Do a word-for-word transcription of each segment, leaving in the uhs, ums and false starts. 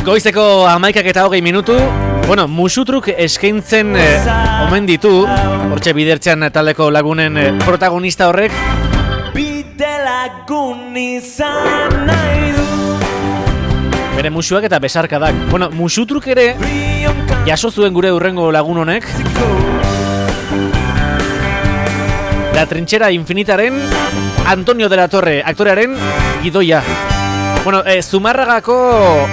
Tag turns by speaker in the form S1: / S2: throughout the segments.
S1: Goizeko hamaikak eta hogei minutu. Bueno, musutruk eskaintzen eh, omen ditu, hortxe bidertzean taldeko lagunen eh, protagonista horrek. Bide lagun izan nahi du. Bere musuak eta besarkadak. Bueno, musutruk ere jaso zuen gure hurrengo lagun honek. La Trinchera Infinitaren Antonio de la Torre aktorearen gidoia. Bueno, eh, Zumarragako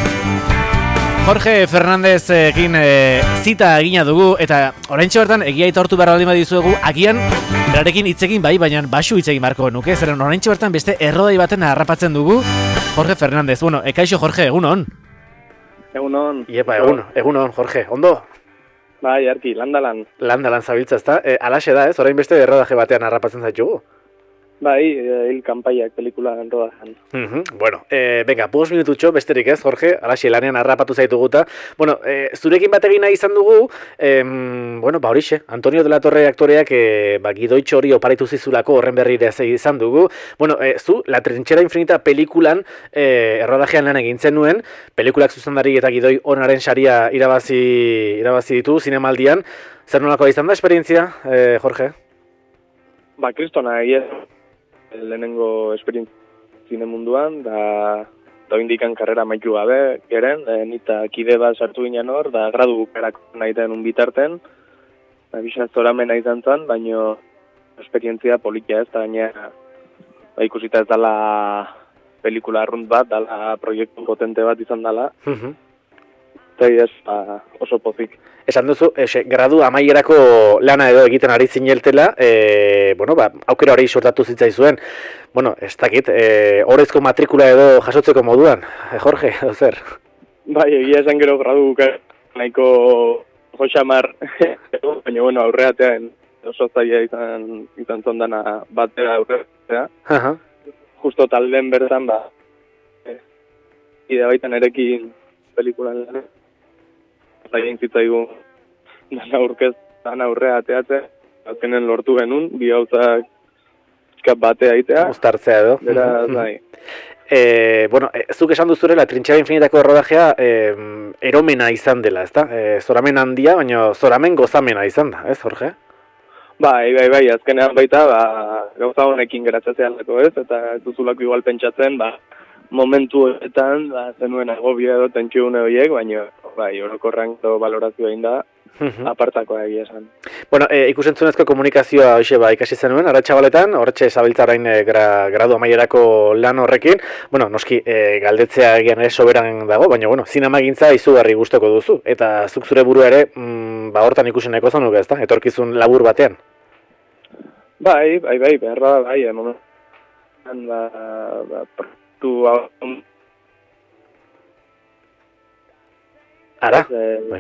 S1: Jorge Fernández egin e, zita egina dugu, eta oraintxe bertan egia aitortu behar baldin badizuegu, agian berarekin hitzekin bai, baina basu hitzekin marko nuke, zeren oraintxe bertan beste errodai baten harrapatzen dugu Jorge Fernández. Bueno, ekaixo Jorge, egunon.
S2: Egunon.
S1: Iepa, egun, egunon, Jorge, ondo?
S2: Bai, arki, landalan.
S1: Landalan zabiltza, ezta? E, alaxe da, ez? Orain beste errodaje batean harrapatzen zaitugu.
S2: Bai, hil kanpaiak pelikula rodajan.
S1: Uh-huh. Bueno, eh, venga, bost minututxo, besterik ez, Jorge, alaxi lanean harrapatu zaituguta. Bueno, eh, zurekin bategin nahi izan dugu, eh, bueno, ba horixe, Antonio de la Torre aktoreak eh, ba, gidoitxo hori oparitu zizulako horren berrire izan dugu. Bueno, eh, zu, La Trinchera Infinita pelikulan eh, errodajean lan egin zenuen, pelikulak zuzendari eta gidoi onaren saria irabazi, irabazi ditu, zinemaldian. Zer nolakoa izan da esperientzia, eh, Jorge?
S2: Ba, kristona, egia lehenengo esperientzia zine munduan, da, da indikan karrera maitu gabe, geren, e, nita kide bat sartu ginen hor, da gradu bukarak nahi den un bitarten, da bisa zoramena izan zen, baino esperientzia politia ez, da baina ba, ikusita ez dala pelikula arrunt bat, dala proiektu potente bat izan dala, uh-huh. Eta ez, ba, oso pozik.
S1: Esan duzu, ese, gradu amaierako lana edo egiten ari zineltela, e, bueno, ba, aukera hori sortatu zitzaizuen. Bueno, ez dakit, e, horrezko matrikula edo jasotzeko moduan, e, Jorge, edo zer?
S2: Bai, egia esan gero gradu bukarak nahiko joxamar, baina bueno, aurreatean oso zaila izan, izan zondana batera aurreatea. Uh-huh. Justo talden bertan, ba, e, ide baitan erekin pelikulan lan. Egin zitzaigun dana aurkez, dana aurrea ateatzen, azkenen lortu genuen, bi gauzak batea aitea.
S1: Uztartzea edo.
S2: Beraz, bai.
S1: E, bueno, e, zuk esan duzure, La Trinchera Infinitako errodajea e, eromena izan dela, ezta? E, zoramen handia, baina zoramen gozamena izan da, ez, Jorge?
S2: Bai, bai, bai, azkenean baita, ba, gauza honekin geratzazealako ez, eta ez duzulako igual pentsatzen, ba, momentuetan, ba, zenuen agobia edo tentsiune horiek, baina bai, orokorran edo balorazioa egin da, uh-huh. Apartakoa egia esan.
S1: Bueno, e, ikusentzunezko komunikazioa hoxe ba, ikasi zenuen, Aratxabaletan, horretxe zabiltzarain e, gra, gradu amaierako lan horrekin, bueno, noski, e, galdetzea egian ere soberan dago, baina, bueno, zinemagintza izugarri gustoko duzu, eta zuk zure burua ere, mm, ba, hortan ikuseneko zanuka, ezta? Etorkizun labur batean?
S2: Bai, bai, bai, beharra, bai, eh, momentan, ba, ba, tu,
S1: Ara, bai.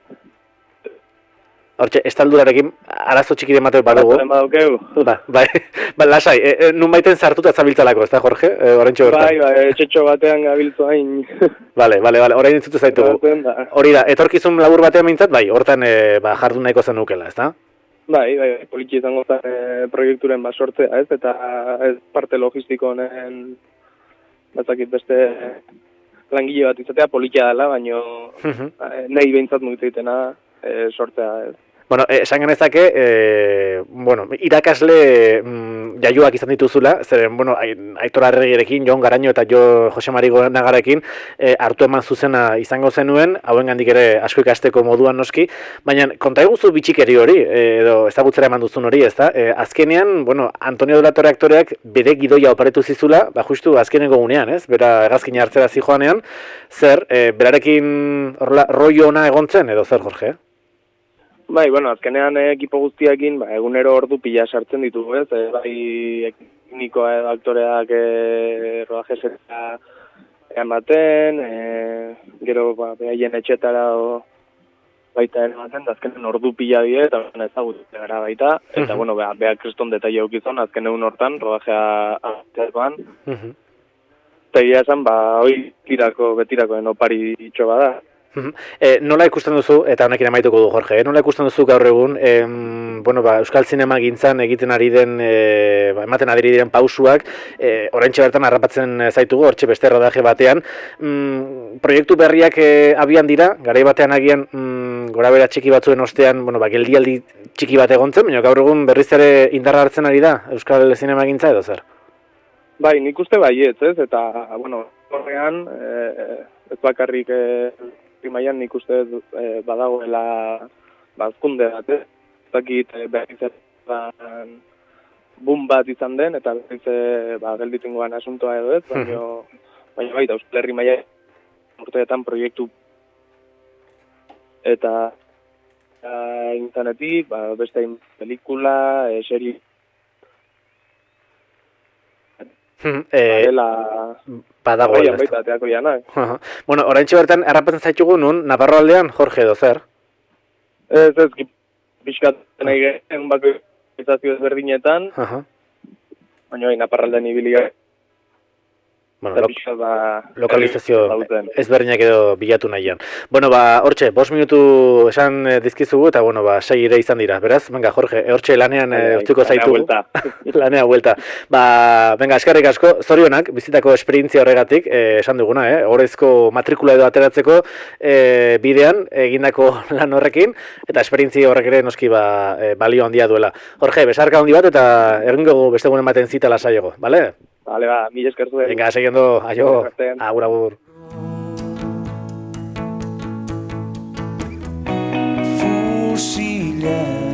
S1: Hortxe, estaldurarekin arazo txikide mateu badugu. Ba, bai, ba, lasai, e, e, nun baiten sartuta zabiltzalako, ez da, Jorge? E, Horentxo bertan.
S2: Bai, bai, txetxo batean gabiltzu hain.
S1: Bale, bale, bale, orain entzute zaitugu. Hori da, etorkizun labur batean mintzat, bai, hortan e, ba, jardun nahiko zenukela, ez da?
S2: Bai, bai, bai, poliki izango zen e, proiekturen basortzea, ez, eta ez parte logistiko honen, batzakit beste langile bat izatea polikia dela, baina uh-huh. nahi behintzat mugitu egitena e, sortzea ez.
S1: Bueno, esan genezake, e, bueno, irakasle mm, jaioak izan dituzula, zeren, bueno, Aitor Arregirekin, Jon Garaño eta Jo Jose Mari Nagarekin e, hartu eman zuzena izango zenuen, hauen gandik ere asko ikasteko moduan noski, baina konta eguzu bitxikeri hori, e, edo ezagutzera eman duzun hori, ezta? E, azkenean, bueno, Antonio de la Torre aktoreak bere gidoia oparetu zizula, ba justu azkeneko gunean, ez? Bera hegazkina hartzera zijoanean, zer, e, berarekin horrela roi ona egontzen, edo zer, Jorge?
S2: Bai, bueno, azkenean eh, ekipo guztiakin, ba, egunero ordu pila sartzen ditugu, ez? E, bai, teknikoa edo aktoreak e, rodajeseta ematen, e, gero, ba, behaien etxetara o, baita ematen, da azkenen ordu pila die, eta ezagutzen gara baita, eta, uh-huh. bueno, beha, beha kriston detaile aukizon, azken egun hortan, rodajea ateakoan, uh-huh. eta egia esan, ba, hoi tirako, betirako opari itxo bada.
S1: E, nola ikusten duzu, eta honekin amaituko du Jorge, eh? nola ikusten duzu gaur egun, em, bueno, ba, Euskal Zinema gintzan egiten ari den, e, ba, ematen ari diren pausuak, e, oraintxe bertan harrapatzen zaitugu, hortxe beste rodaje batean, mm, proiektu berriak e, abian dira, garai batean agian mm, gora bera txiki batzuen ostean, bueno, ba, geldialdi txiki bat egontzen, baina gaur egun berriz ere indarra hartzen ari da Euskal Zinema gintza edo zer?
S2: Bai, nik uste baietz, ez, eta, bueno, horrean, e, ez bakarrik e, mailan nik uste e, badagoela bazkunde bat, ez, ez dakit e, berriz eran boom bat izan den, eta berriz e, ba, gelditingoan asuntoa edo ez, baina, baina baita, Euskal Herri mailan urteetan proiektu eta internetik, ba, beste pelikula, e, seri,
S1: Eh, badago
S2: ez baita ateako janak.
S1: Bueno, oraintxe bertan errapatzen zaitugu nun, Navarro aldean, Jorge edo zer?
S2: Ez, ez, pixkat nahi gen bako izazio ezberdinetan, baina hain Naparraldean ibilia.
S1: Bueno, lo, ba, lokalizazio ezberdinak edo bilatu nahian. Bueno, ba, hortxe, bost minutu esan dizkizugu, eta, bueno, ba, sei ere izan dira. Beraz, venga, Jorge, hortxe lanean urtuko zaitugu. Lanea vuelta. Ba, venga, eskarrik asko, zorionak, bizitako esperientzia horregatik, eh, esan duguna, eh, horrezko matrikula edo ateratzeko eh, bidean, egindako lan horrekin, eta esperientzia horrek ere noski ba, eh, balio handia duela. Jorge, besarka handi bat, eta egingo beste gunen ematen zita lasaiago, bale?
S2: Vale, ba, mila esker zuen.
S1: Venga, siguiendo, aio, agur, agur. Fusila